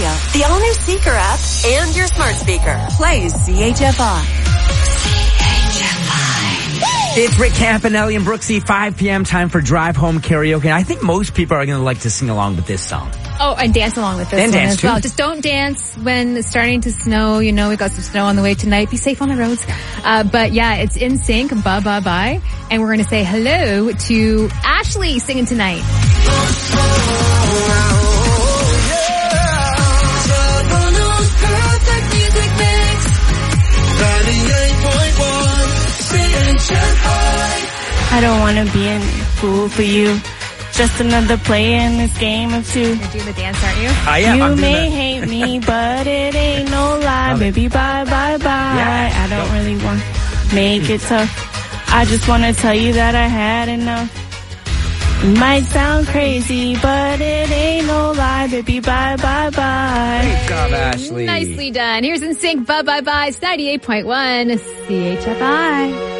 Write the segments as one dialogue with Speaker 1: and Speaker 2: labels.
Speaker 1: Radio, the all-new Seeker app, and your smart speaker. Plays CHFI.
Speaker 2: It's Rick Campanelli and Brooksy, 5 p.m. time for Drive Home Karaoke. And I think most people are going to like to sing along with this song.
Speaker 3: Oh, and dance along with this
Speaker 2: and
Speaker 3: one
Speaker 2: dance
Speaker 3: as
Speaker 2: too.
Speaker 3: well. Just don't dance when it's starting to snow. You know, we got some snow on the way tonight. Be safe on the roads. But yeah, it's NSYNC, Bye Bye Bye. And we're going to say hello to Ashley singing tonight.
Speaker 4: I don't want to be a fool for you. Just another player in this game of two.
Speaker 3: You're doing the dance, aren't you?
Speaker 2: I am.
Speaker 4: You may hate me, but it ain't no lie. Baby, bye, bye, bye.
Speaker 2: Yeah,
Speaker 4: I don't really want to make it tough. I just want to tell you that I had enough. It might sound crazy, but it ain't no lie. Baby, bye, bye, bye.
Speaker 2: Great job, Ashley.
Speaker 3: Nicely done. Here's NSYNC, Bye Bye Bye. It's 98.1 CHFI.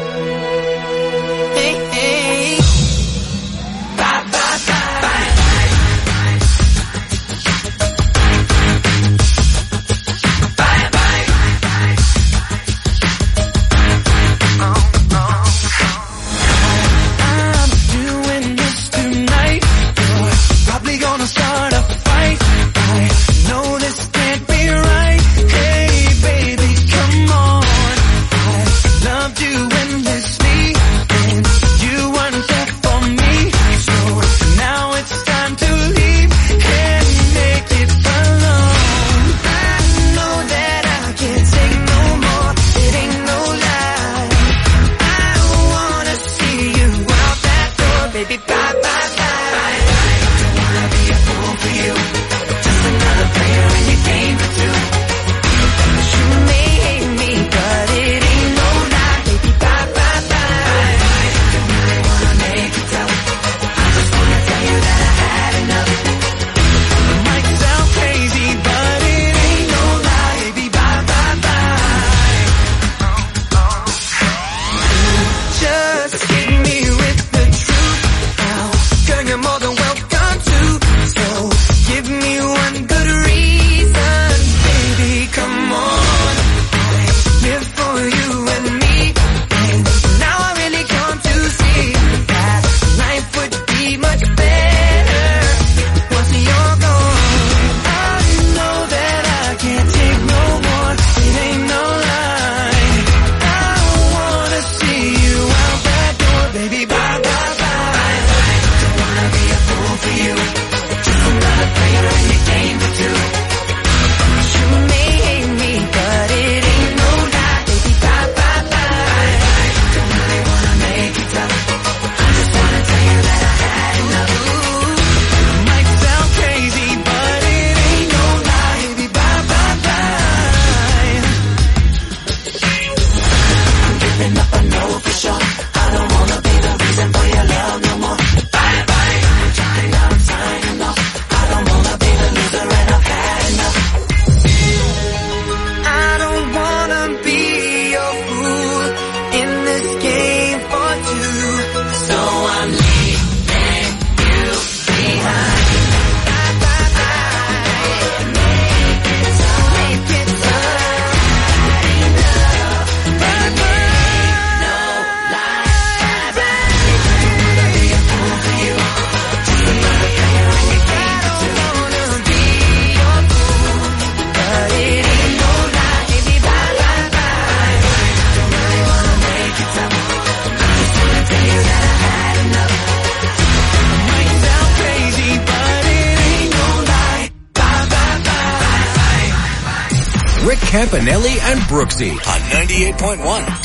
Speaker 5: Campanelli and Brooksy on 98.1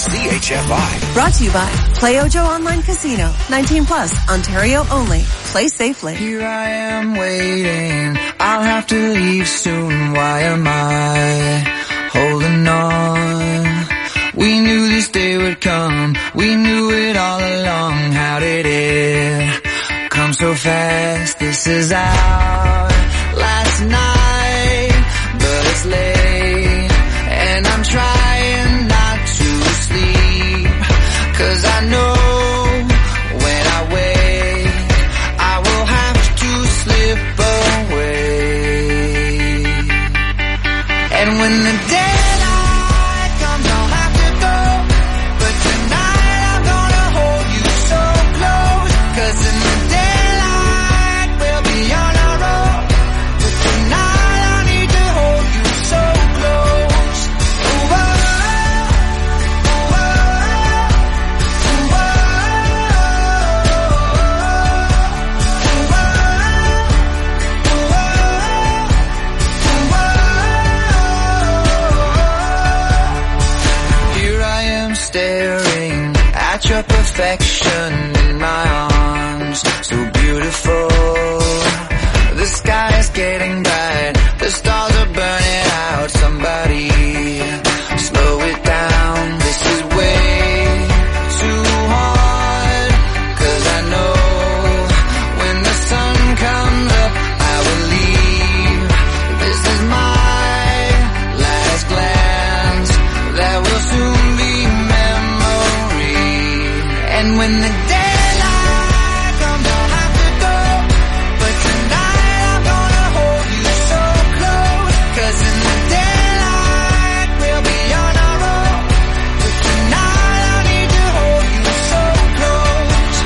Speaker 5: CHFI.
Speaker 1: Brought to you by Play Ojo Online Casino. 19 plus, Ontario only. Play safely.
Speaker 6: Here I am waiting. I'll have to leave soon. Why am I holding on? We knew this day would come. We knew it all along. How did it come so fast? This is our last night, but it's late. And I'm trying not to sleep, 'cause I know when I wake, I will have to slip away. picture perfection in my arms. So beautiful. The sky is getting bright. The stars are burning out. Somebody slow it down. This is way too hard. 'Cause I know when the sun comes up, I will leave. This is my last glance. That will soon be memory. And when the daylight comes, I'll have to go. But tonight I'm gonna hold you so close. 'Cause in the daylight we'll be on our own. But tonight I need to hold you so close.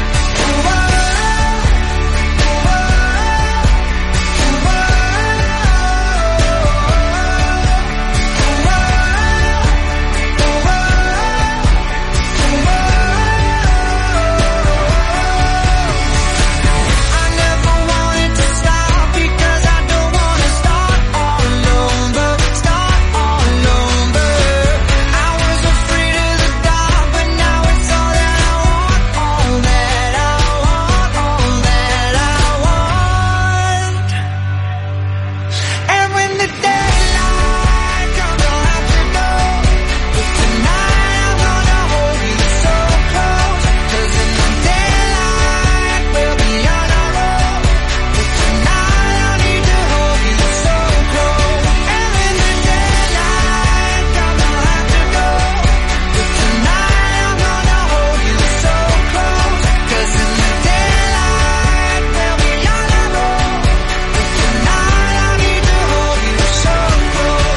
Speaker 6: I never wanted to stop because I don't wanna start all over. Start all over. I was afraid of the dark, but now it's all that I want. All that I want. All that I want. And when the daylight comes, I'll have to go. But tonight I'm gonna hold you so close. 'Cause in the daylight we'll be on our own. But tonight I need to hold you so close. And when the daylight comes, I'll have to go. But tonight I'm gonna hold you so close. 'Cause in the daylight we'll be on our own. But tonight I need to hold you so close.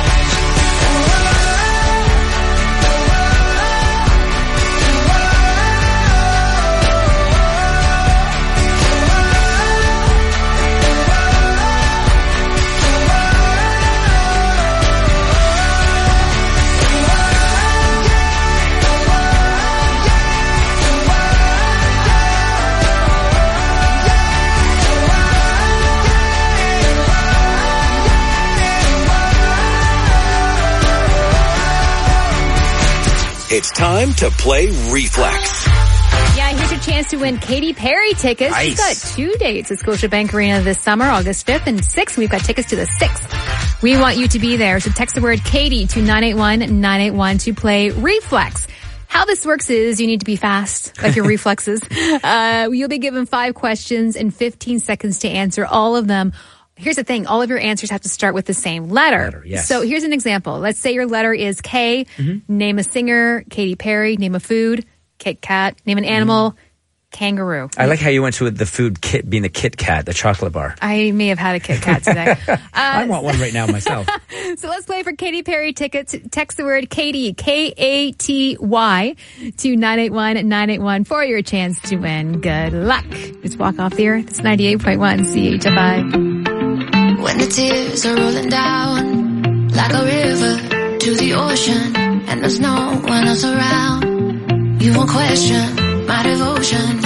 Speaker 5: It's time to play Reflex.
Speaker 3: Yeah, here's your chance to win Katy Perry tickets.
Speaker 2: Nice.
Speaker 3: We've got 2 dates at Scotiabank Arena this summer, August 5th and 6th. We've got tickets to the 6th. We want you to be there. So text the word Katy to 981-981 to play Reflex. How this works is you need to be fast, like your reflexes. You'll be given 5 questions and 15 seconds to answer all of them. Here's the thing. All of your answers have to start with the same letter.
Speaker 2: Yes.
Speaker 3: So here's an example. Let's say your letter is K. Name a singer, Katy Perry. Name a food, Kit Kat. Name an animal, kangaroo.
Speaker 2: I like how you went to the food kit being the Kit Kat, the chocolate bar.
Speaker 3: I may have had a Kit Kat today.
Speaker 2: I want one right now myself.
Speaker 3: So let's play for Katy Perry tickets. Text the word Katy, K-A-T-Y, to 981-981 for your chance to win. Good luck. Just walk off the earth. It's 98.1 CHFI.
Speaker 7: When the tears are rolling down like a river to the ocean, and there's no one else around, you won't question my devotion.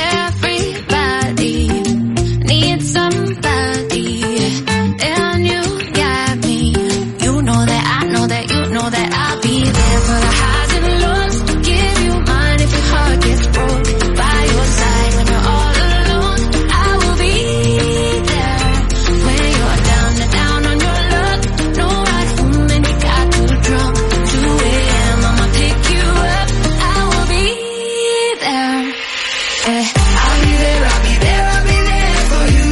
Speaker 7: Everybody needs somebody, and you got me. You know that I know that you know that I'll be there for the highs and lows. Give you mine if your heart gets broke. By your side when you're all alone, I will be there. When you're down and down on your luck, no ride home and you got too drunk. 2 a.m. I'ma pick you up. I will be there. I'll be there, I'll be there, I'll be there for you.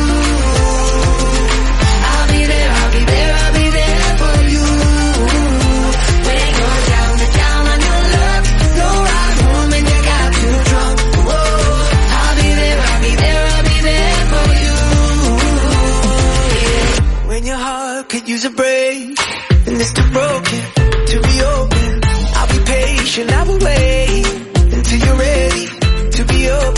Speaker 7: I'll be there, I'll be there, I'll be there for you. When you're down and down on your luck, no ride home and you got too drunk. Whoa. I'll be there, I'll be there, I'll be there for you. Yeah.
Speaker 6: When your heart could use a break, and it's too broken to be open, I'll be patient, I will wait until you're ready to be open.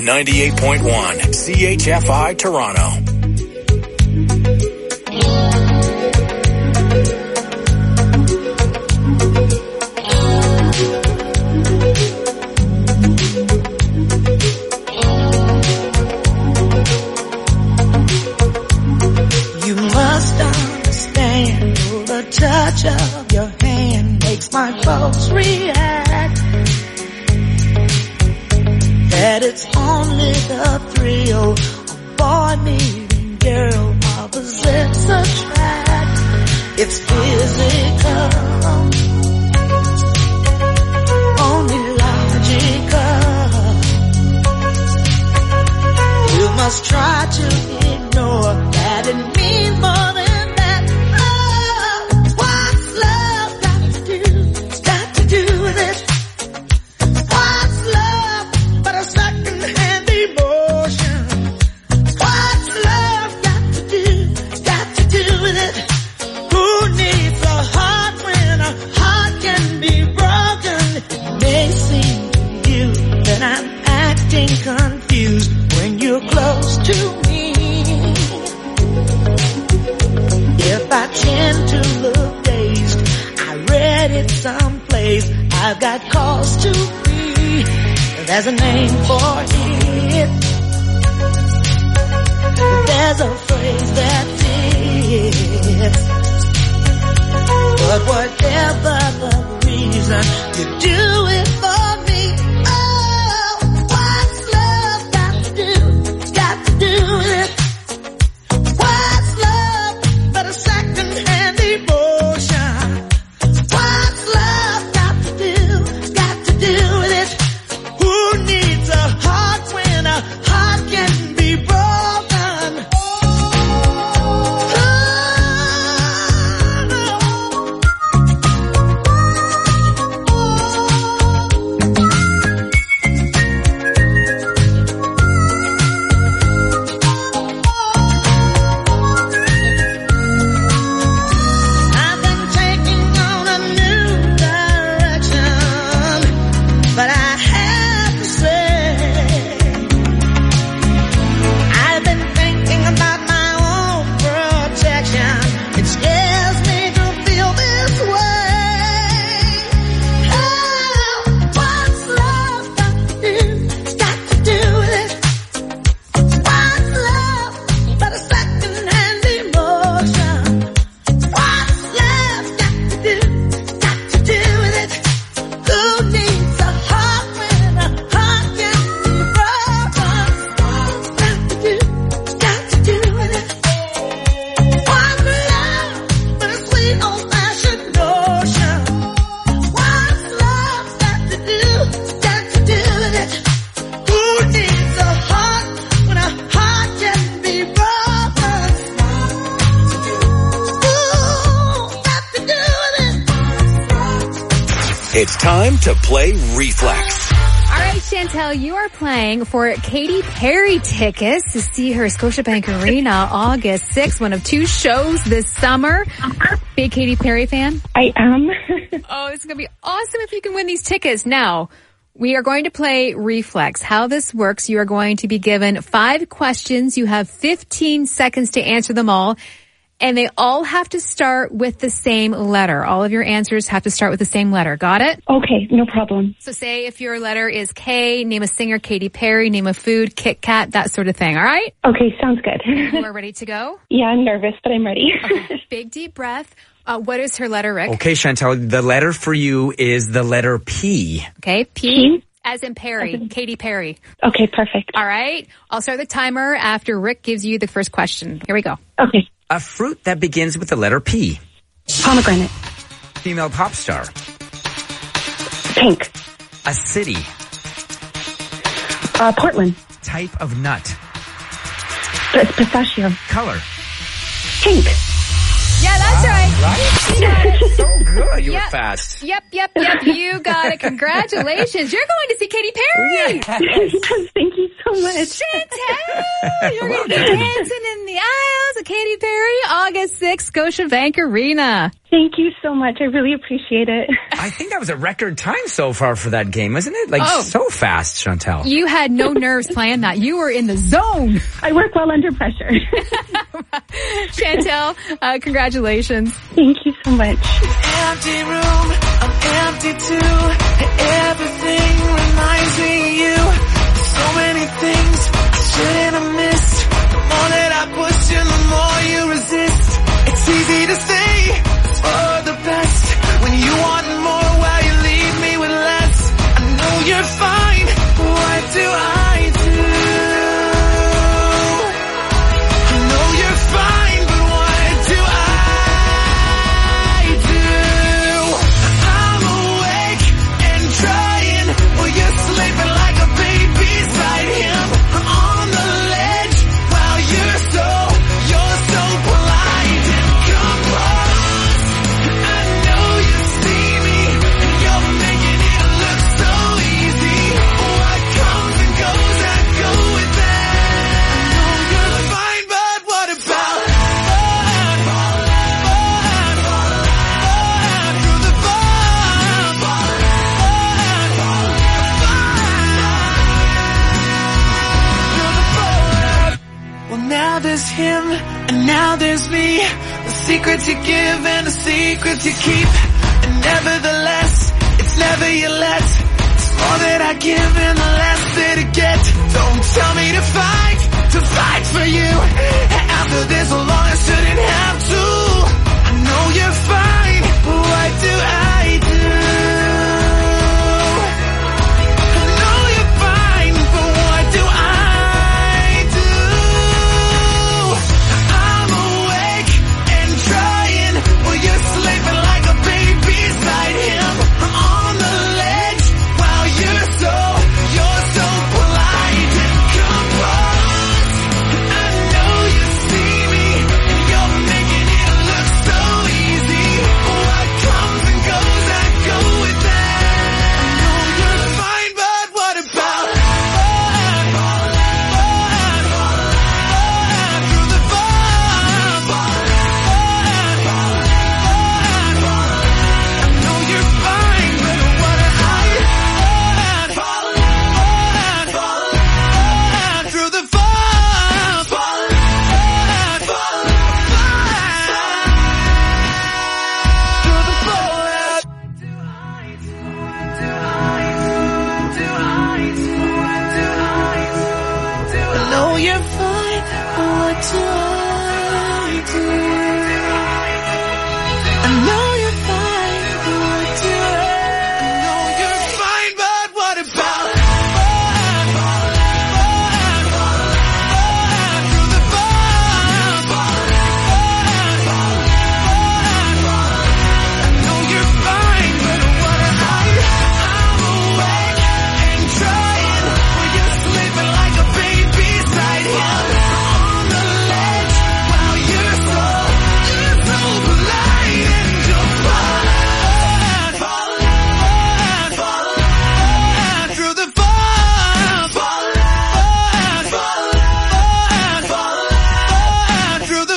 Speaker 5: 98.1 CHFI Toronto.
Speaker 6: You must understand the touch of your hand makes my folks react. That it's only the thrill of boy meeting girl opposites attract. It's physical, only logical. You must try to ignore that it means more than that. Oh, what's love got to do? It's got to do with it. What's love but a second-hand emotion? What's love got to do? It's got to do with it. Who needs a heart when a heart can be broken? It may seem to you that I'm acting confused when you're close to me. If I tend to look dazed, I read it someplace, I've got cause to be. There's a name for it. There's a phrase that fits. But whatever the reason, you do it for me. Oh, what's love got to do? It's got to do with it. What's love but a second-hand emotion? What's love got to do? Got to do with it. Who needs a heart when a heart can be broken? I've been taking on a new direction, but I have to say, I've been thinking about my own protection. It scares me to feel this way. Oh, what's love got to do? It's got to do with it. What's love but a second-hand emotion? What's love got to do? Got to do with it. Who needs a heart when a heart can be broken? Got to do, got to do with it. What's love but a sweet old-fashioned notion? What's love got to do? Got to do with it. Who needs a heart when a heart can be broken? Ooh, got to do with it.
Speaker 5: It's time to play Reflex.
Speaker 3: All right, Chantel, you are playing for Katy Perry tickets to see her Scotiabank Arena August 6th, one of 2 shows this summer. Big Katy Perry fan?
Speaker 4: I am.
Speaker 3: Oh, this is going to be awesome if you can win these tickets. Now, we are going to play Reflex. How this works, you are going to be given 5 questions. You have 15 seconds to answer them all. And they all have to start with the same letter. All of your answers have to start with the same letter. Got it?
Speaker 4: Okay, no problem.
Speaker 3: So say if your letter is K, name a singer, Katy Perry, name a food, Kit Kat, that sort of thing. All right?
Speaker 4: Okay, sounds good.
Speaker 3: You are ready to go?
Speaker 4: Yeah, I'm nervous, but I'm ready.
Speaker 3: Okay, big deep breath. What is her letter, Rick?
Speaker 2: Okay, Chantel, the letter for you is the letter P.
Speaker 3: Okay, P as in Perry, Katy Perry.
Speaker 4: Okay, perfect.
Speaker 3: All right. I'll start the timer after Rick gives you the first question. Here we go.
Speaker 4: Okay.
Speaker 2: A fruit that begins with the letter P.
Speaker 4: Pomegranate.
Speaker 2: Female pop star.
Speaker 4: Pink.
Speaker 2: A city.
Speaker 4: Portland.
Speaker 2: Type of nut.
Speaker 4: Pistachio.
Speaker 2: Color.
Speaker 4: Pink.
Speaker 3: Yeah, that's right.
Speaker 2: Right?
Speaker 3: You got it.
Speaker 2: So good. You were
Speaker 3: Yep.
Speaker 2: fast.
Speaker 3: Yep. You got it. Congratulations. You're going to see Katy Perry.
Speaker 4: Thank you so much.
Speaker 3: Chantel, you're going to be dancing in the aisles of Katy Perry, August 6th, Scotiabank Arena.
Speaker 8: Thank you so much. I really appreciate it.
Speaker 2: I think that was a record time so far for that game, isn't it? Like, so fast, Chantel.
Speaker 3: You had no nerves playing that. You were in the zone.
Speaker 8: I work well under pressure.
Speaker 3: Chantel, congratulations.
Speaker 8: Thank you so much.
Speaker 6: Empty room, I'm empty too. Everything reminds me of you. So many things I shouldn't have missed. The more that I push you, the more you resist. It's easy to say it's for the best when you want more while you leave me with less. I know you're fine, what do I do? I know you're fine, but what do I do? I'm awake and trying while you're sleeping like a baby beside him. I'm on the ledge while you're so polite and composed. I know you see me and you're making it look so easy. What comes and goes, I go with that. I know you're fine, but what about through the Well, now there's him, and now there's me. The secrets you give and the secrets you keep. And nevertheless, it's never your let. It's more that I give and the less that I get. Don't tell me to fight for you. After this long, I shouldn't have to. I know you're fine, what do I do? I know you're fine, but what do I do? I'm awake and trying while you're sleeping like a baby beside him. I'm on the ledge while you're so polite and composed. I know you see me and you're making it look so easy. What comes and goes, I go with that. I know you're fine, but what about through the I know you're fine, but what through the I know you're fine, but what do I do? I know you're fine, but what do I know you're fine, but what about through the I know you're fine, but what I'm awake and trying while you're sleeping like a baby beside him. On the ledge while you're so polite and composed. Through the through the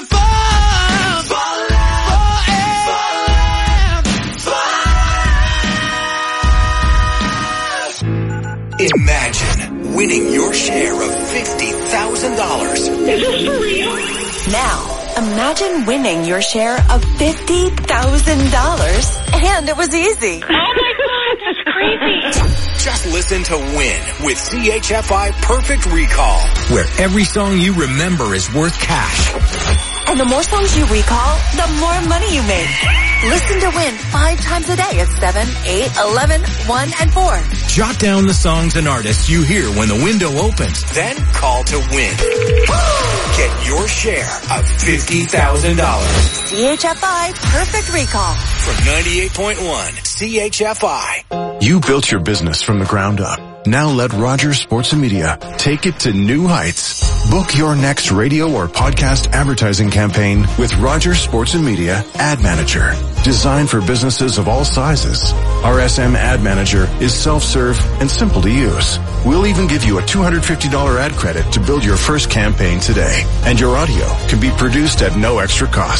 Speaker 5: Imagine winning your share of $50,000.
Speaker 1: Now, imagine winning your share of $50,000. And it was easy.
Speaker 8: Oh my God, that's crazy.
Speaker 5: Just listen to Win with CHFI Perfect Recall, where every song you remember is worth cash.
Speaker 1: And the more songs you recall, the more money you make. Listen to Win 5 times a day at 7, 8, 11, 1, and 4.
Speaker 5: Jot down the songs and artists you hear when the window opens. Then call to win. Get your share of $50,000.
Speaker 1: CHFI Perfect Recall.
Speaker 5: From 98.1 CHFI.
Speaker 9: You built your business from the ground up. Now let Rogers Sports and Media take it to new heights. Book your next radio or podcast advertising campaign with Rogers Sports and Media Ad Manager. Designed for businesses of all sizes. RSM Ad Manager is self-serve and simple to use. We'll even give you a $250 ad credit to build your first campaign today. And your audio can be produced at no extra cost.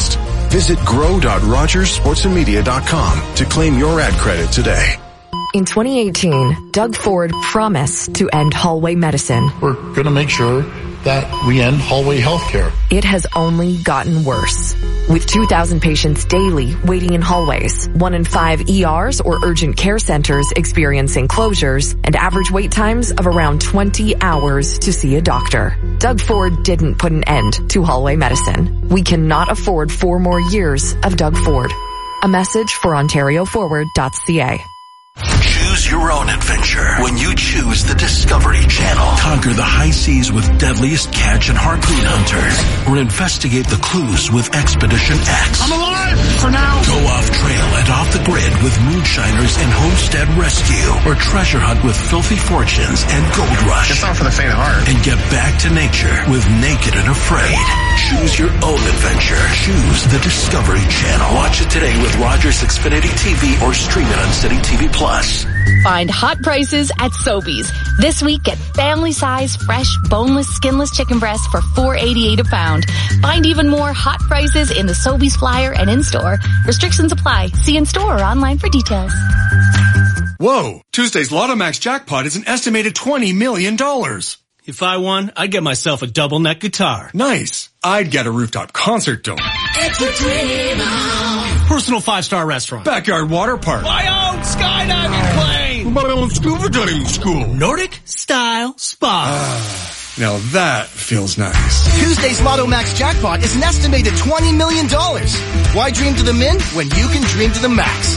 Speaker 9: Visit grow.rogersportsandmedia.com to claim your ad credit today.
Speaker 10: In 2018, Doug Ford promised to end hallway medicine.
Speaker 11: We're going to make sure that we end hallway healthcare.
Speaker 10: It has only gotten worse. With 2,000 patients daily waiting in hallways, 1 in 5 ERs or urgent care centers experiencing closures, and average wait times of around 20 hours to see a doctor. Doug Ford didn't put an end to hallway medicine. We cannot afford 4 more years of Doug Ford. A message for OntarioForward.ca.
Speaker 12: Choose your own adventure when you choose the Discovery Channel. Conquer the high seas with deadliest catch and harpoon hunters, or investigate the clues with Expedition X.
Speaker 11: I'm alive for now.
Speaker 12: Go off trail and off the grid with Moonshiners and Homestead Rescue, or treasure hunt with Filthy Fortunes and Gold Rush.
Speaker 11: It's not for the faint of heart.
Speaker 12: And get back to nature with Naked and Afraid. Choose your own adventure. Choose the Discovery Channel. Watch it today with Rogers Xfinity TV or stream it on City TV Plus.
Speaker 13: Find hot prices at Sobeys. This week, get family-size, fresh, boneless, skinless chicken breasts for $4.88 a pound. Find even more hot prices in the Sobeys flyer and in-store. Restrictions apply. See in-store or online for details.
Speaker 14: Whoa! Tuesday's Lotto Max jackpot is an estimated $20 million.
Speaker 15: If I won, I'd get myself a double neck guitar.
Speaker 14: Nice. I'd get a rooftop concert dome.
Speaker 16: It's a dream on.
Speaker 15: Personal 5-star restaurant.
Speaker 14: Backyard water park.
Speaker 15: My own skydiving plane.
Speaker 14: My own scuba diving school.
Speaker 15: Nordic style spa.
Speaker 14: Now that feels nice.
Speaker 17: Tuesday's Lotto Max jackpot is an estimated $20 million. Why dream to the min when you can dream to the max?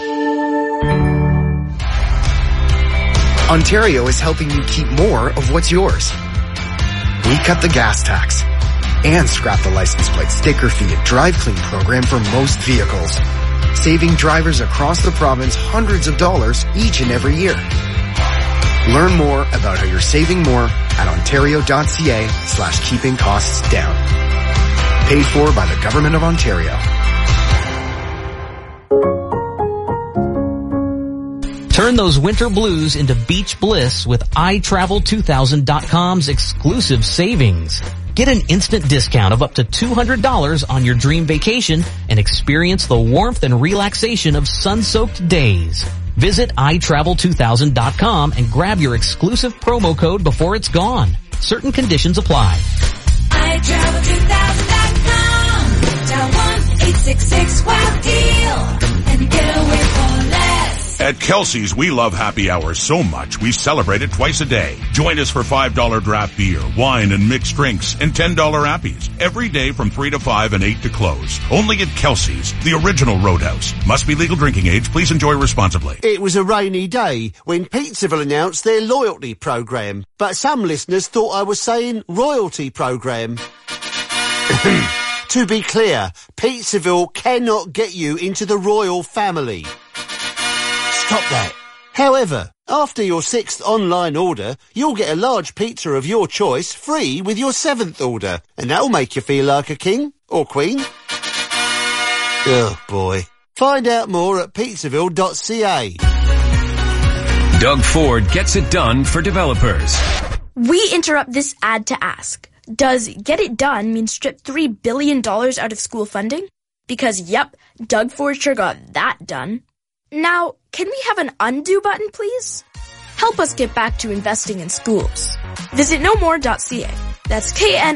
Speaker 18: Ontario is helping you keep more of what's yours. We cut the gas tax and scrap the license plate sticker fee and drive clean program for most vehicles, saving drivers across the province hundreds of dollars each and every year. Learn more about how you're saving more at ontario.ca/keeping costs down. Paid for by the Government of Ontario.
Speaker 19: Turn those winter blues into beach bliss with iTravel2000.com's exclusive savings. Get an instant discount of up to $200 on your dream vacation and experience the warmth and relaxation of sun-soaked days. Visit iTravel2000.com and grab your exclusive promo code before it's gone. Certain conditions apply.
Speaker 16: iTravel2000.com. Dial 1-866-WOW-DEAL and get away for less.
Speaker 20: At Kelsey's, we love happy hours so much we celebrate it twice a day. Join us for $5 draft beer, wine, and mixed drinks, and $10 appies every day from 3 to 5 and 8 to close. Only at Kelsey's, the original Roadhouse. Must be legal drinking age. Please enjoy responsibly.
Speaker 21: It was a rainy day when Pizzaville announced their loyalty program, but some listeners thought I was saying royalty program. To be clear, Pizzaville cannot get you into the royal family. Stop that. However, after your 6th online order, you'll get a large pizza of your choice free with your 7th order, and that'll make you feel like a king or queen. Oh boy. Find out more at pizzaville.ca.
Speaker 22: Doug Ford gets it done for developers.
Speaker 23: We interrupt this ad to ask, does get it done mean strip $3 billion out of school funding? Because yep, Doug Ford sure got that done. Now, can we have an undo button, please? Help us get back to investing in schools. Visit knowmore.ca. That's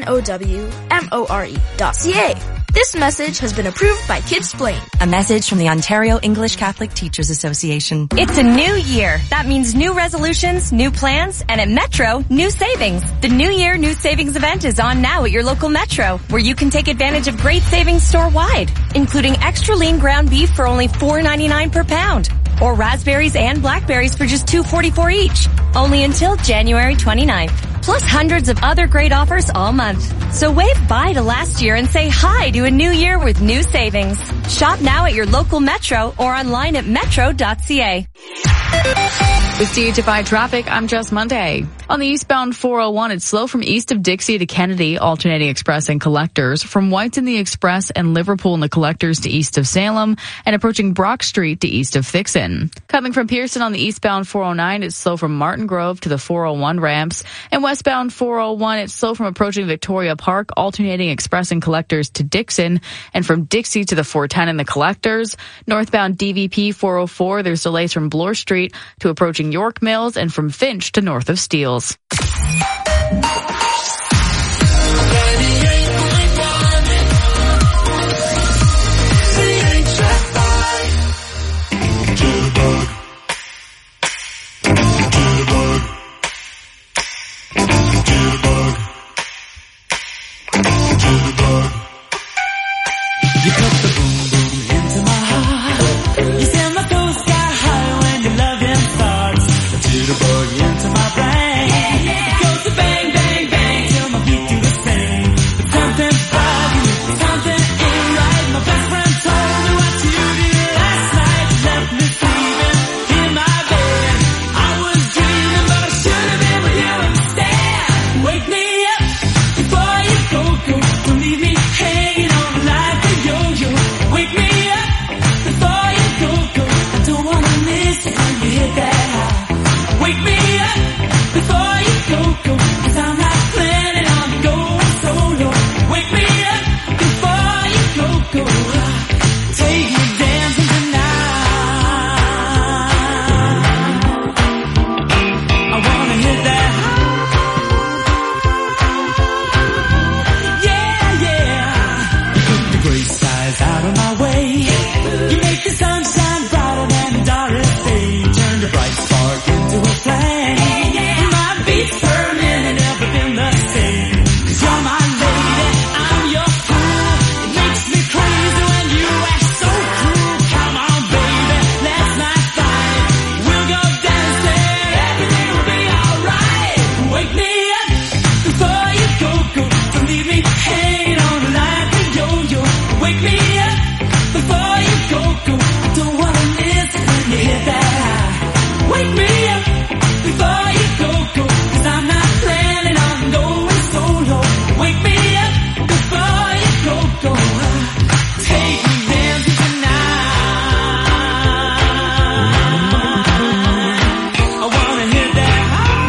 Speaker 23: KNOWMORE.ca. This message has been approved by Kidsplain.
Speaker 1: A message from the Ontario English Catholic Teachers Association.
Speaker 24: It's a new year. That means new resolutions, new plans, and at Metro, new savings. The New Year New Savings event is on now at your local Metro, where you can take advantage of great savings store-wide, including extra lean ground beef for only $4.99 per pound, or raspberries and blackberries for just $2.44 each, only until January 29th. Plus hundreds of other great offers all month. So wave bye to last year and say hi to a new year with new savings. Shop now at your local Metro or online at metro.ca.
Speaker 25: With CHFI Traffic, I'm Jess Monday.
Speaker 2: On the eastbound 401, it's slow from east of Dixie to Kennedy, alternating express and collectors. From White's in the express and Liverpool in the collectors to east of Salem, and approaching Brock Street to east of Fixon. Coming from Pearson on the eastbound 409, it's slow from Martin Grove to the 401 ramps. And westbound 401, it's slow from approaching Victoria Park, alternating express and collectors to Dixon. And from Dixie to the 410 in the collectors. Northbound DVP 404, there's delays from Bloor Street to approaching York Mills, and from Finch to north of Steeles.
Speaker 16: You put the boom boom into my heart. You send my toes sky high when your loving starts. A jitterbug into my brain. It goes to bang bang bang till my feet do the same. But something about you, something ain't right. My best friend told me what you did last night. You left me sleeping in my bed. I was dreaming, but I should have been with you instead. Wake me up before you go. Don't leave me hanging on like a yo-yo. Wake me up before you go. I don't wanna miss it when you hit that high. Wake me up before you go. 'Cause I'm not planning on going solo. Wake me up before you go. Take me dancing tonight. I wanna hit that high. The gray skies out of my way. You make the sunshine brighter than the darkest day. Turn the bright spark into a flame. My beats per minute never been the same. 'Cause you're my lady, I'm your fool. It makes me crazy when you act so cruel. Come on, baby, let's not fight. We'll go dancing, everything will be alright. Wake me up before you go. Don't leave me hanging on like a yo-yo. Wake me up before you go. I don't wanna miss it when you hit that high. Wake me up before you go. 'Cause I'm not planning on going solo. Wake me up before you go. Take me dancing tonight. I wanna hit that high.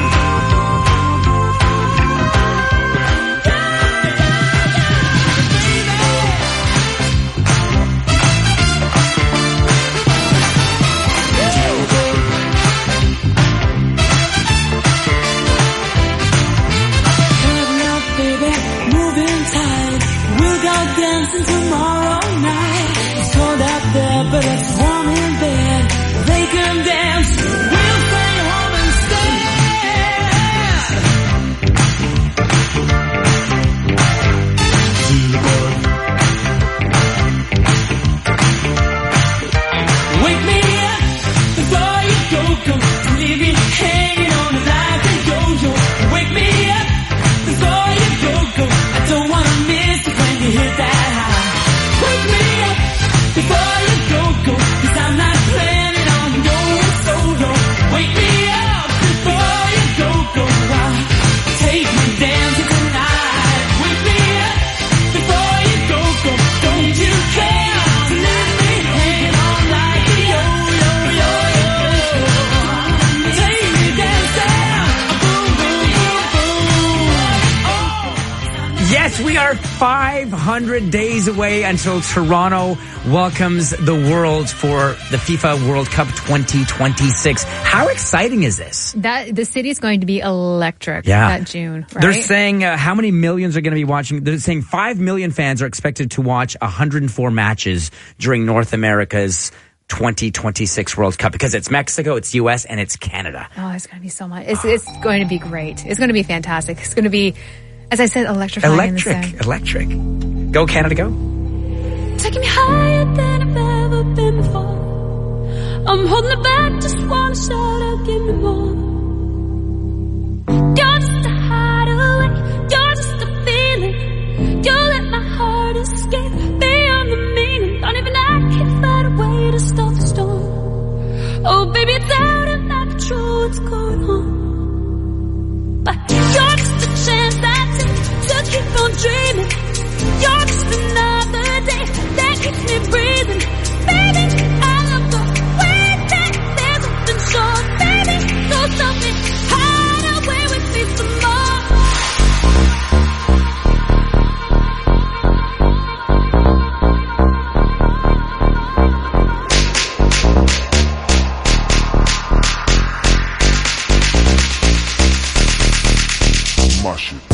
Speaker 16: Coming up, baby, moving tight. We'll go dancing tomorrow night. It's cold out there, but it's warm in bed. They can dance, we'll stay home instead. Wake me up before you go. Don't leave me hanging on like a yo-yo. Wake me up before you go. I don't wanna miss it when you hit that high. Wake me up before you go. 'Cause I'm not planning on going solo. Wake me up before you go. Take me dancing tonight. Wake me up before you go. Don't you care to leave me hanging on like a yo-yo. Take me dancing. Boom, boom, boom, boom.
Speaker 3: Yes, we are 500 days away until Toronto welcomes the world for the FIFA World Cup 2026. How exciting is this?
Speaker 4: That the city is going to be electric
Speaker 3: Yeah.
Speaker 4: that June, right?
Speaker 3: They're saying how many millions are going to be watching. They're saying 5 million fans are expected to watch 104 matches during North America's 2026 World Cup because it's Mexico, it's US, and it's Canada.
Speaker 4: Oh, it's going to be so much. It's going to be great. It's going to be fantastic. It's going to be, as I said, electrifying.
Speaker 3: Electric. Go Canada, go.
Speaker 16: Taking me higher than I've ever been before. I'm holding it back, just wanna shout out, give me more. You're just a hideaway, you're just a feeling. You let my heart escape beyond the meaning. Don't even I can find a way to stop the storm. Oh baby, it's out of my control, what's going on?
Speaker 9: Mush it.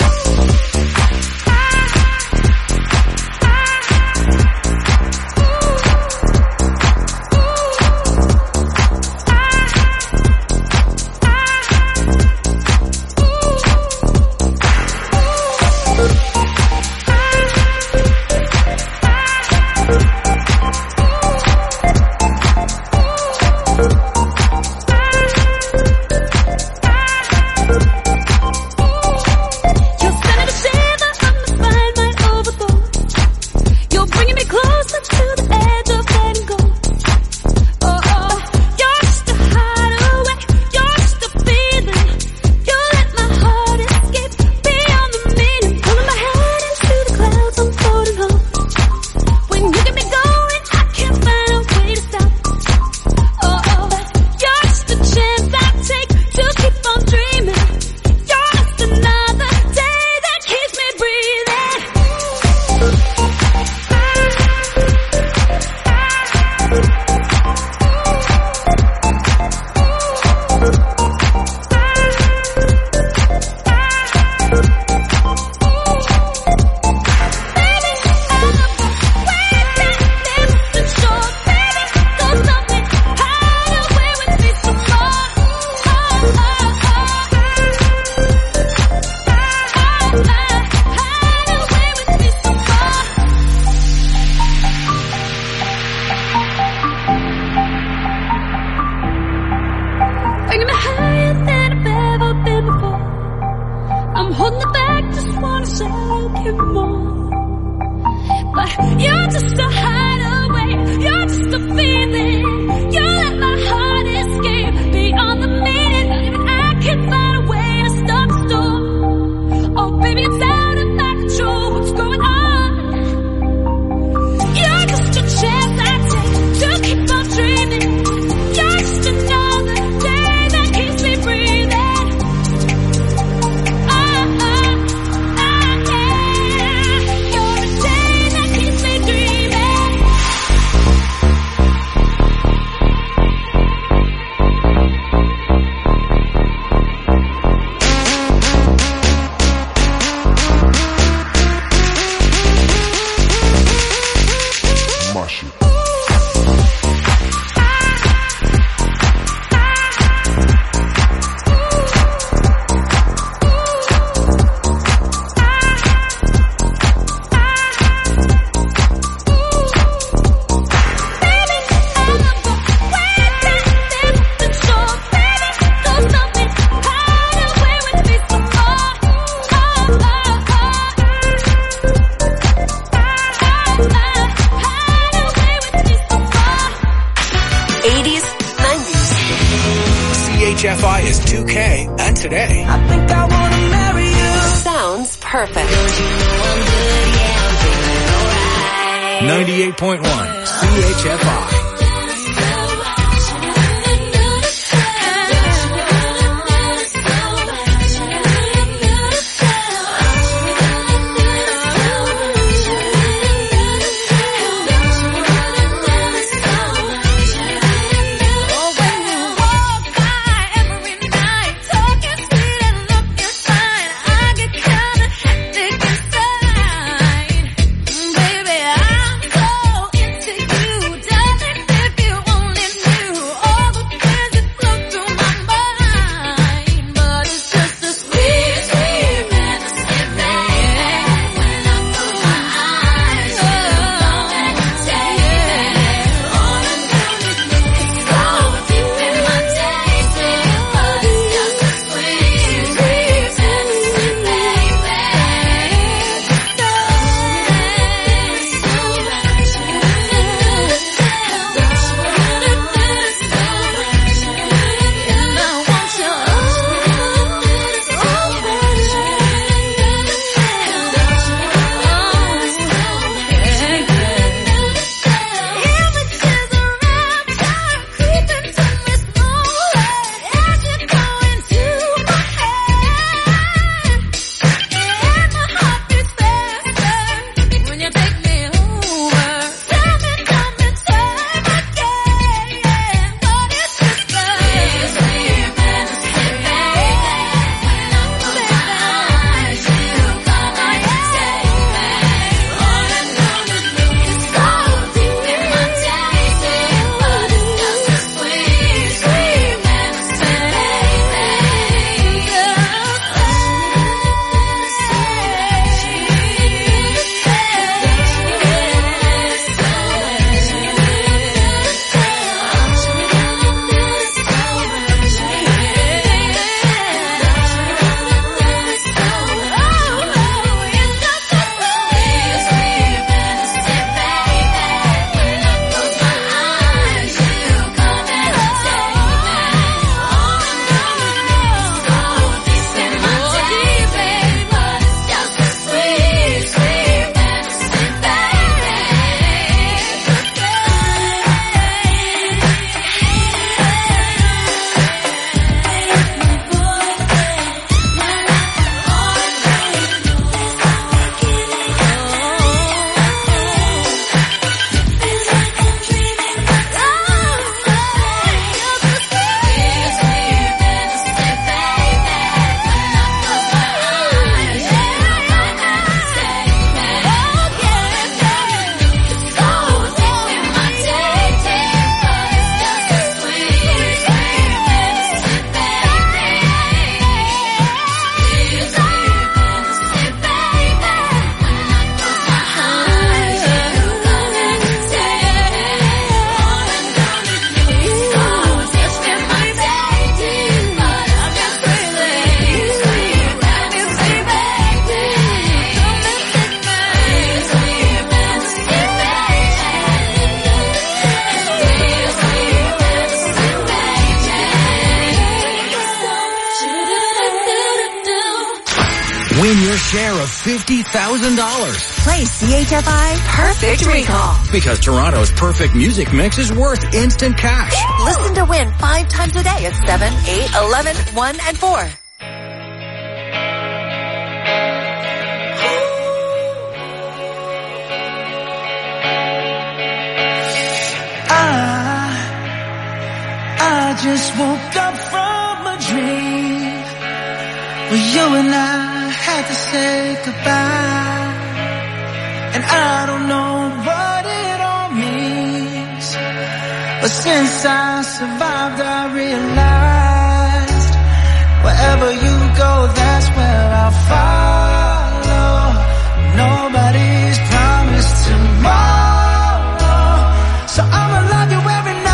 Speaker 5: CHFI is 2K and today.
Speaker 16: I think I wanna marry you.
Speaker 1: Sounds perfect.
Speaker 5: 98.1 CHFI.
Speaker 16: Baby, I'm so into you, darling.
Speaker 5: Win your share of $50,000.
Speaker 1: Play CHFI Perfect Recall.
Speaker 5: Because Toronto's perfect music mix is worth instant cash.
Speaker 1: Listen to win 5 times a day at 7, 8, 11, 1, and 4.
Speaker 16: I just woke up from a dream where you and I had to say goodbye, and I don't know what it all means, but since I survived I realized wherever you go, that's where I'll follow. Nobody's promised tomorrow, so I'ma love you every night.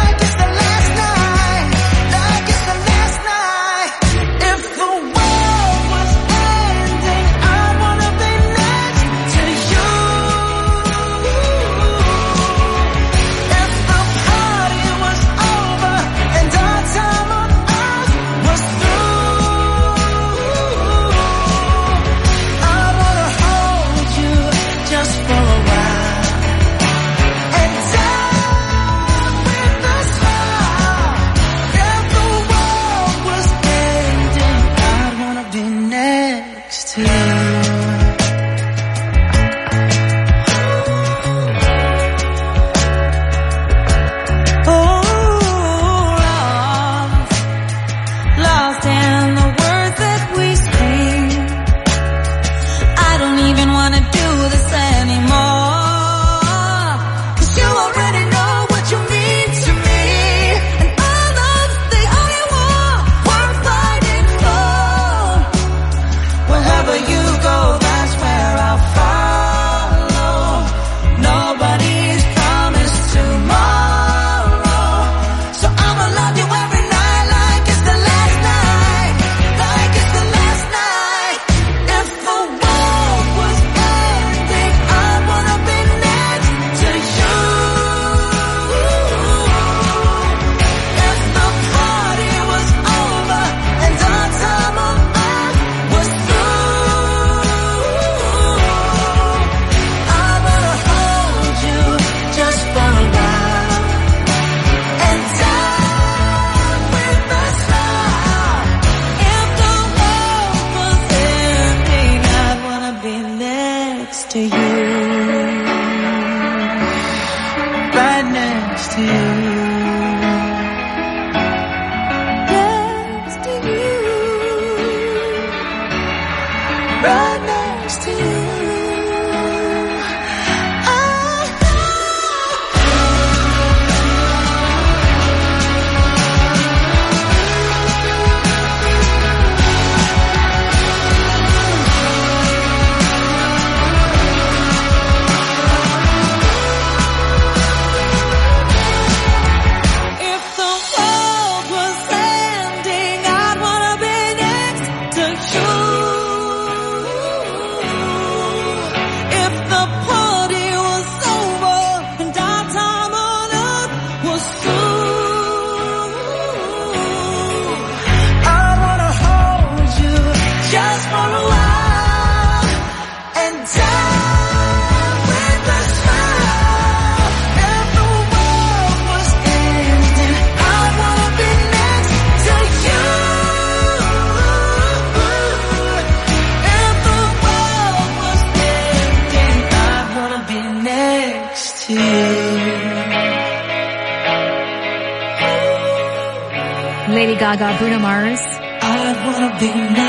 Speaker 4: Lady Gaga, Bruno Mars.
Speaker 16: I wanna be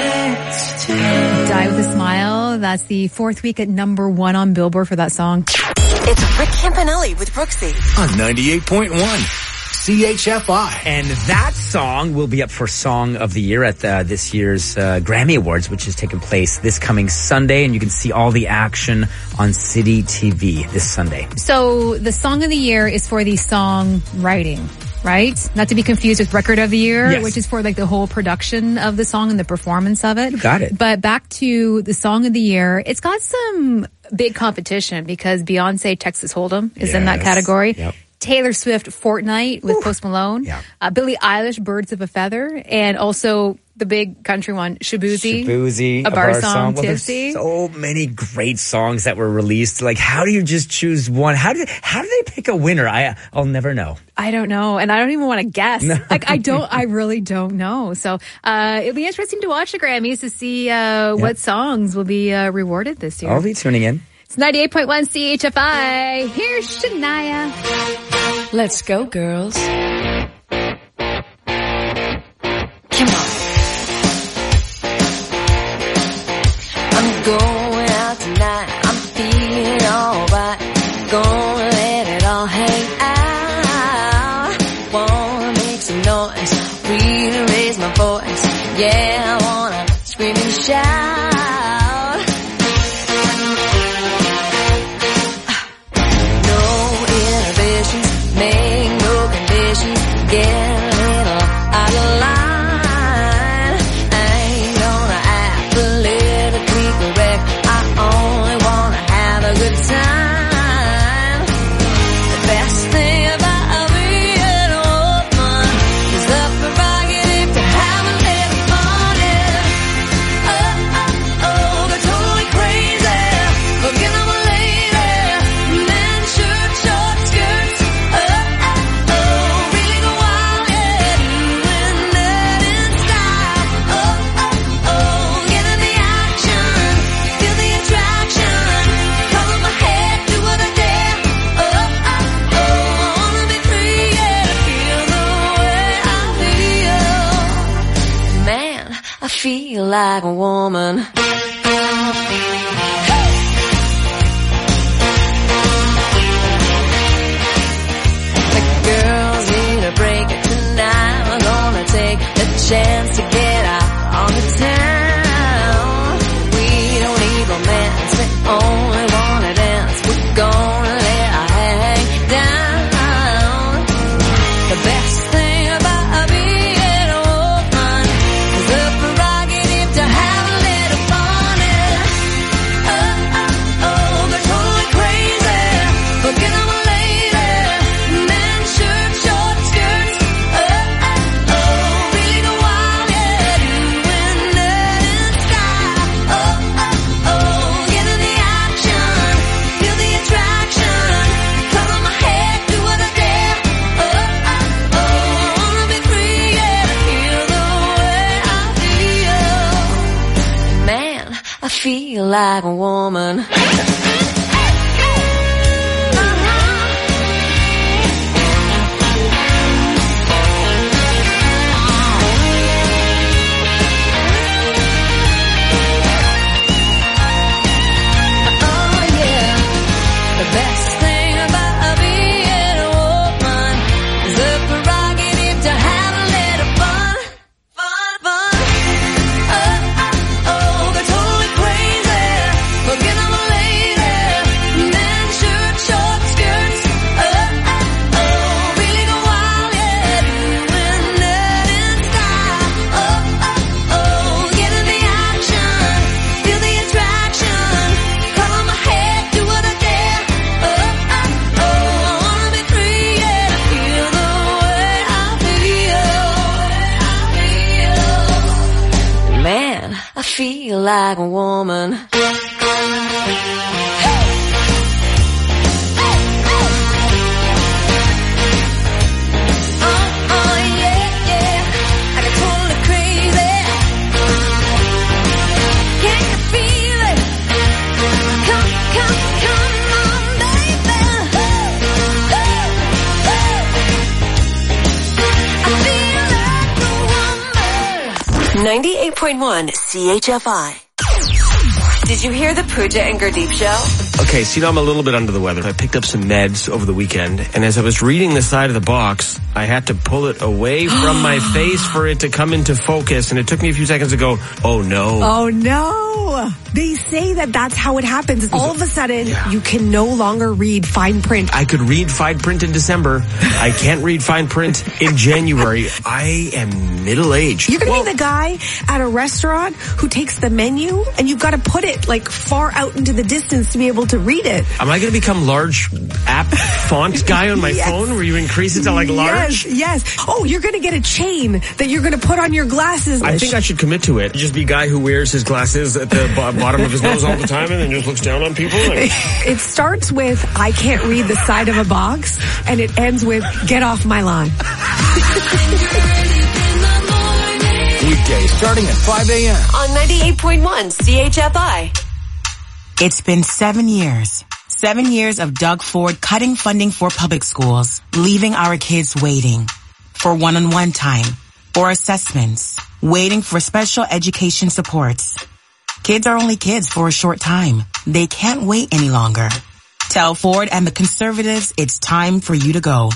Speaker 16: next to you.
Speaker 4: Die with a Smile. That's the 4th week at #1 on Billboard for that song.
Speaker 1: It's Rick Campanelli with Brooksy
Speaker 5: on 98.1 CHFI.
Speaker 3: And that song will be up for Song of the Year at this year's Grammy Awards, which is taking place this coming Sunday. And you can see all the action on City TV this Sunday.
Speaker 4: So the Song of the Year is for the song writing, right? Not to be confused with Record of the Year,
Speaker 3: Yes.
Speaker 4: which is for like the whole production of the song and the performance of it.
Speaker 3: Got it.
Speaker 4: But back to the Song of the Year, it's got some big competition because Beyonce, Texas Hold'em is in that
Speaker 3: Yes.
Speaker 4: category.
Speaker 3: Yep.
Speaker 4: Taylor Swift, Fortnite with Post Malone.
Speaker 3: Yeah.
Speaker 4: Billie Eilish, Birds of a Feather. And also the big country one, Shabuzi.
Speaker 3: Shabuzi,
Speaker 4: A Bar Song,
Speaker 3: Well, there's
Speaker 4: Tipsy.
Speaker 3: so many great songs that were released. Like, how do you just choose one? How do they pick a winner? I'll never know.
Speaker 4: I don't know. And I don't even want to guess. Like, I really don't know. So, it'll be interesting to watch the Grammys to see, what songs will be, rewarded this year.
Speaker 3: I'll be tuning in.
Speaker 4: It's 98.1 CHFI. Here's Shania.
Speaker 6: Let's go, girls. Come on. I'm going out tonight. I'm feeling alright. Gonna let it all hang out. Wanna make some noise. Really raise my voice. Yeah, I wanna scream and shout. No inhibitions. Make no conditions. Get a little out of line. Feel like a woman. The girls need a break tonight. We're gonna take the chance to get out on the town. We don't need romance, we only wanna dance. We're gonna let our hang down. The best thing about being a woman is the prerogative to have a little fun. They're totally crazy. Forget them a lady. Men, shirt, short skirts. Really go wild, yeah. Doing that in style. Get in the action. Feel the attraction. Color my hair, do what I dare. Wanna be free, yeah. Feel the way I feel. Man, I feel like a woman. The best thing about being a woman is the prerogative to have a little fun. They're totally crazy. Forget them a lady. Men, shirt, short skirts. Really go wild, yeah. Doing that in style. Get in the action. Feel the attraction. Color my hair, do what I dare. Wanna be free, yeah. Feel the way I feel. Man, I feel like a woman. I got totally crazy. Can you feel it? Come on, baby. I feel like a woman.
Speaker 1: 98.1 CHFI. Did you hear the Pooja and Gurdeep show?
Speaker 7: Okay, so I'm a little bit under the weather. I picked up some meds over the weekend, and as I was reading the side of the box, I had to pull it away from my face for it to come into focus, and it took me a few seconds to go, oh no.
Speaker 8: Oh no. They say that that's how it happens. All of a sudden, you can no longer read fine print.
Speaker 7: I could read fine print in December. I can't read fine print in January. I am middle-aged.
Speaker 8: You're going to be the guy at a restaurant who takes the menu and you've got to put it like far out into the distance to be able to read it.
Speaker 7: Am I going to become large app font guy on my phone where you increase it to like large? merch?
Speaker 8: Yes. Oh, you're going to get a chain that you're going to put on your glasses.
Speaker 7: I think I should commit to it. Just be a guy who wears his glasses at the bottom of his nose all the time and then just looks down on people.
Speaker 8: It starts with, I can't read the side of a box, and it ends with, get off my lawn.
Speaker 5: Weekdays starting at 5 a.m.
Speaker 1: On 98.1 CHFI.
Speaker 10: It's been 7 years. 7 years of Doug Ford cutting funding for public schools, leaving our kids waiting for one-on-one time, for assessments, waiting for special education supports. Kids are only kids for a short time. They can't wait any longer. Tell Ford and the conservatives it's time for you to go.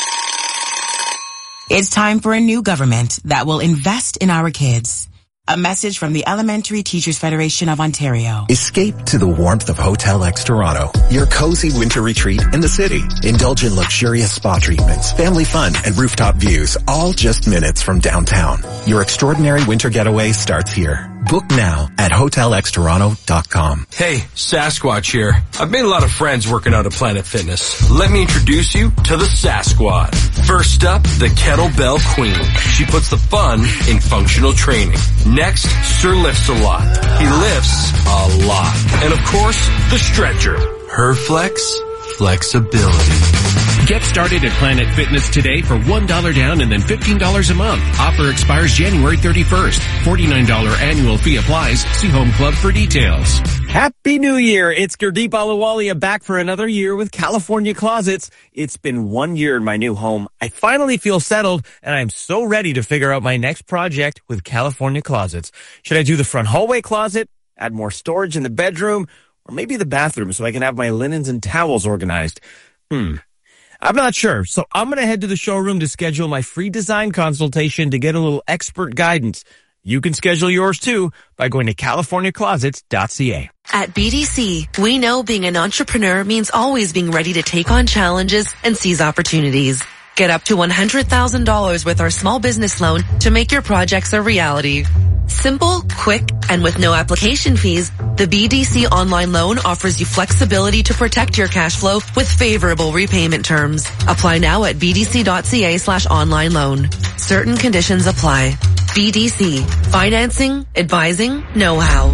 Speaker 10: It's time for a new government that will invest in our kids. A message from the Elementary Teachers Federation of Ontario.
Speaker 11: Escape to the warmth of Hotel X Toronto, your cozy winter retreat in the city. Indulge in luxurious spa treatments, family fun, and rooftop views, all just minutes from downtown. Your extraordinary winter getaway starts here. Book now at hotelxtoronto.com.
Speaker 22: Hey, Sasquatch here. I've made a lot of friends working out at Planet Fitness. Let me introduce you to the Sasquatch. First up, the Kettlebell Queen. She puts the fun in functional training. Next, Sir Lifts a Lot. He lifts a lot. And of course, the Stretcher. Her flex, flexibility.
Speaker 12: Get started at Planet Fitness today for $1 down and then $15 a month. Offer expires January 31st. $49 annual fee applies. See Home Club for details.
Speaker 3: Happy New Year. It's Gurdeep Ahluwalia back for another year with California Closets. It's been 1 year in my new home. I finally feel settled and I'm so ready to figure out my next project with California Closets. Should I do the front hallway closet, add more storage in the bedroom, or maybe the bathroom so I can have my linens and towels organized? I'm not sure, so I'm going to head to the showroom to schedule my free design consultation to get a little expert guidance. You can schedule yours too by going to californiaclosets.ca.
Speaker 1: At BDC, we know being an entrepreneur means always being ready to take on challenges and seize opportunities. Get up to $100,000 with our small business loan to make your projects a reality. Simple, quick, and with no application fees, the BDC online loan offers you flexibility to protect your cash flow with favorable repayment terms. Apply now at bdc.ca/online loan. Certain conditions apply. BDC. Financing, advising, know-how.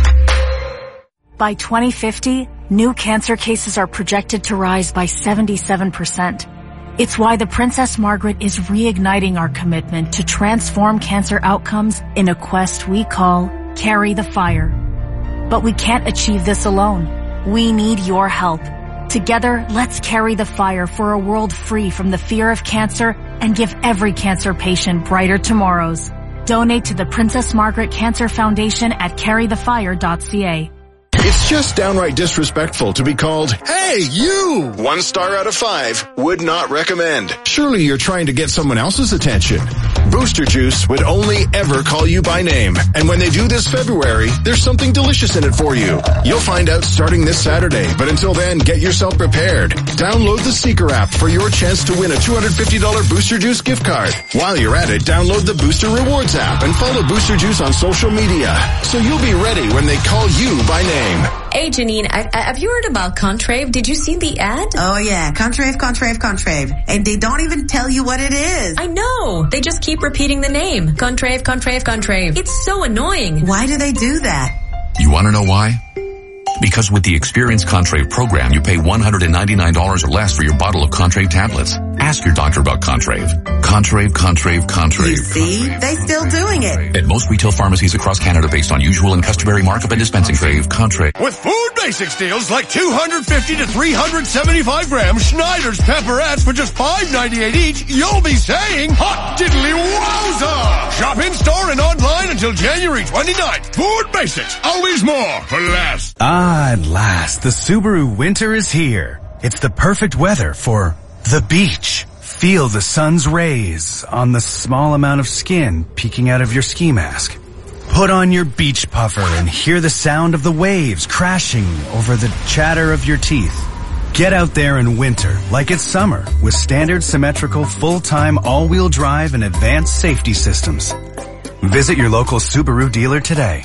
Speaker 13: By 2050, new cancer cases are projected to rise by 77%. It's why the Princess Margaret is reigniting our commitment to transform cancer outcomes in a quest we call Carry the Fire. But we can't achieve this alone. We need your help. Together, let's carry the fire for a world free from the fear of cancer and give every cancer patient brighter tomorrows. Donate to the Princess Margaret Cancer Foundation at carrythefire.ca.
Speaker 9: It's just downright disrespectful to be called, hey, you! 1 star out of 5 would not recommend. Surely you're trying to get someone else's attention. Booster Juice would only ever call you by name. And when they do this February, there's something delicious in it for you. You'll find out starting this Saturday, but until then, get yourself prepared. Download the Seeker app for your chance to win a $250 Booster Juice gift card. While you're at it, download the Booster Rewards app and follow Booster Juice on social media. So you'll be ready when they call you by name.
Speaker 25: Hey, Janine, have you heard about Contrave? Did you see the ad?
Speaker 26: Oh, yeah. Contrave. And they don't even tell you what it is.
Speaker 25: I know. They just keep repeating the name. Contrave. It's so annoying.
Speaker 26: Why do they do that?
Speaker 27: You want to know why? Because with the Experience Contrave program, you pay $199 or less for your bottle of Contrave tablets. Ask your doctor about Contrave. Contrave.
Speaker 26: You see? They still doing it.
Speaker 27: At most retail pharmacies across Canada based on usual and customary markup and dispensing fee. Contrave.
Speaker 14: With Food Basics deals like 250 to 375 gram Schneider's pepperettes for just $5.98 each, you'll be saying, hot diddly wowza! Shop in store and online until January 29th. Food Basics, always more for less.
Speaker 28: At last, the Subaru winter is here. It's the perfect weather for the beach. Feel the sun's rays on the small amount of skin peeking out of your ski mask. Put on your beach puffer and hear the sound of the waves crashing over the chatter of your teeth. Get out there in winter like it's summer with standard symmetrical full-time all-wheel drive and advanced safety systems. Visit your local Subaru dealer today.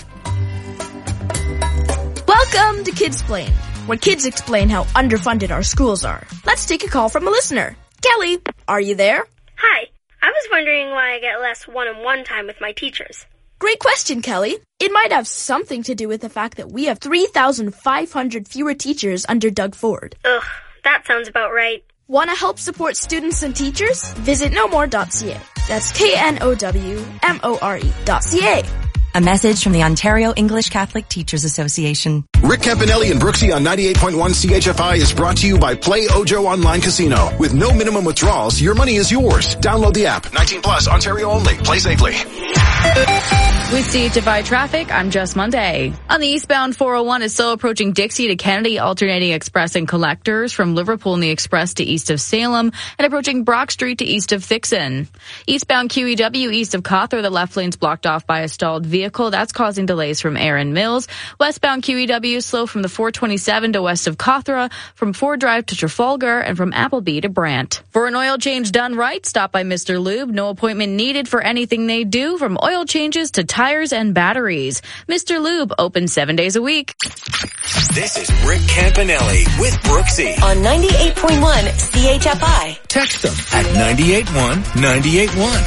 Speaker 23: Welcome to Kidsplain, where kids explain how underfunded our schools are. Let's take a call from a listener. Kelly, are you there?
Speaker 2: Hi. I was wondering why I get less one-on-one time with my teachers.
Speaker 23: Great question, Kelly. It might have something to do with the fact that we have 3,500 fewer teachers under Doug Ford.
Speaker 2: Ugh, that sounds about right.
Speaker 23: Want to help support students and teachers? Visit knowmore.ca. That's KNOWMORE.ca.
Speaker 15: A message from the Ontario English Catholic Teachers Association.
Speaker 9: Rick Campanelli and Brooksy on 98.1 CHFI is brought to you by Play Ojo Online Casino. With no minimum withdrawals, your money is yours. Download the app. 19 plus, Ontario only. Play safely.
Speaker 17: With CHFI traffic, I'm Jess Monday. On the eastbound 401 is still approaching Dixie to Kennedy, alternating express and collectors from Liverpool in the express to east of Salem, and approaching Brock Street to east of Thixon. Eastbound QEW east of Cawthra, the left lane's blocked off by a stalled vehicle. That's causing delays from Erin Mills. Westbound QEW slow from the 427 to west of Cawthra, from Ford Drive to Trafalgar, and from Appleby to Brant. For an oil change done right, stop by Mr. Lube. No appointment needed for anything they do, from oil changes to tires and batteries. Mr. Lube, open 7 days a week.
Speaker 5: This is Rick Campanelli with Brooksy
Speaker 25: On 98.1 CHFI.
Speaker 5: Text them at 981 981.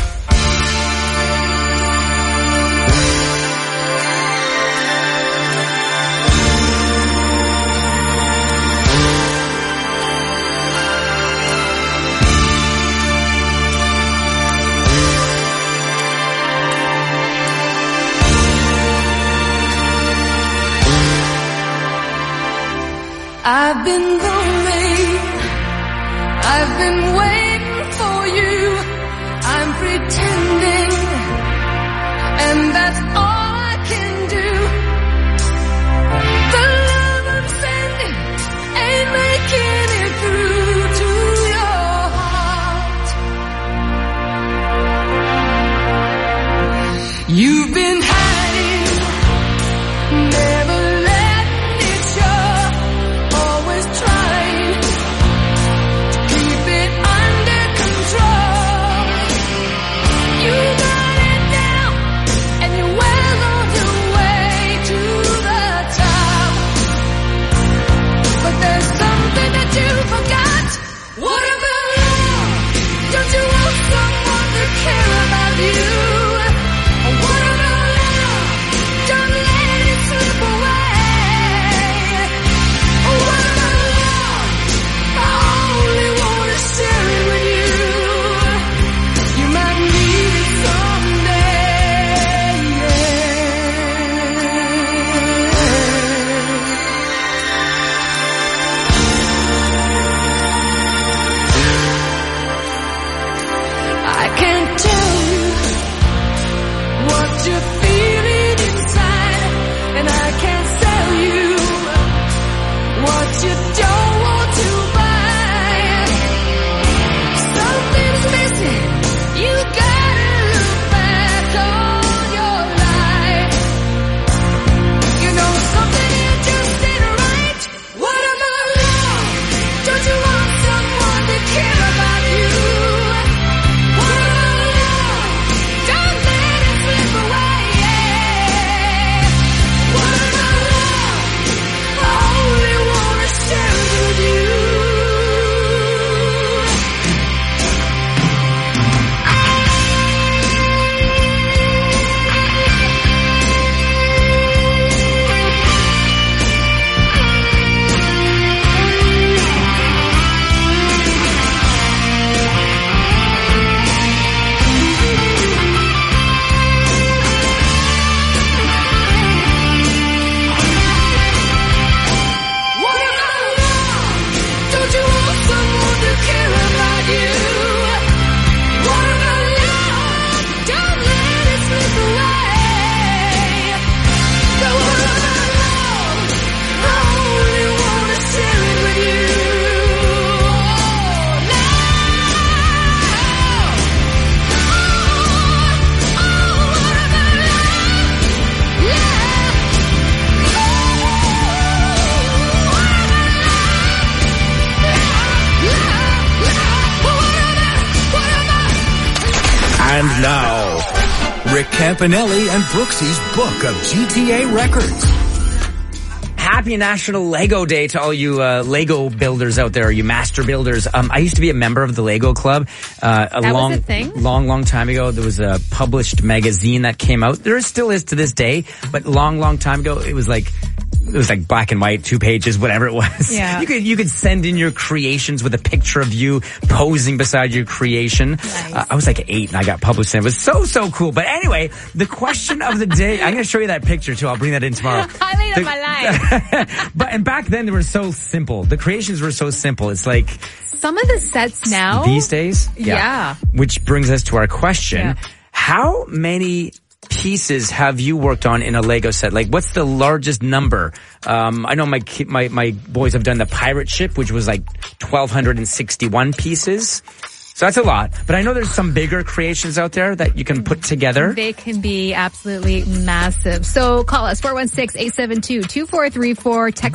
Speaker 6: I've been lonely, I've been waiting for you, I'm pretending, and that's all I can do. The love I'm sending ain't making it through to your heart. You've been hiding, never
Speaker 5: And now, Rick Campanelli and Brooksy's Book of GTA Records.
Speaker 3: happy National Lego Day to all you Lego builders out there, you master builders. I used to be a member of the Lego Club.
Speaker 4: Was a thing?
Speaker 3: Long time ago. There was a published magazine that came out. There still is to this day, but long time ago, it was like black and white, 2 pages, whatever it was.
Speaker 4: Yeah.
Speaker 3: You could send in your creations with a picture of you posing beside your creation. Nice. I was like 8 and I got published and it was so cool. But anyway, the question of the day, I'm going to show you that picture too. I'll bring that in tomorrow.
Speaker 4: Highlight of my life.
Speaker 3: And back then they were so simple. The creations were so simple. It's like
Speaker 4: some of the sets now.
Speaker 3: These days?
Speaker 4: Yeah.
Speaker 3: Which brings us to our question. Yeah. How many pieces have you worked on in a Lego set? Like, what's the largest number? I know my boys have done the pirate ship, which was like 1,261 pieces. So that's a lot. But I know there's some bigger creations out there that you can put together.
Speaker 4: They can be absolutely massive. So call us 416-872-2434. Text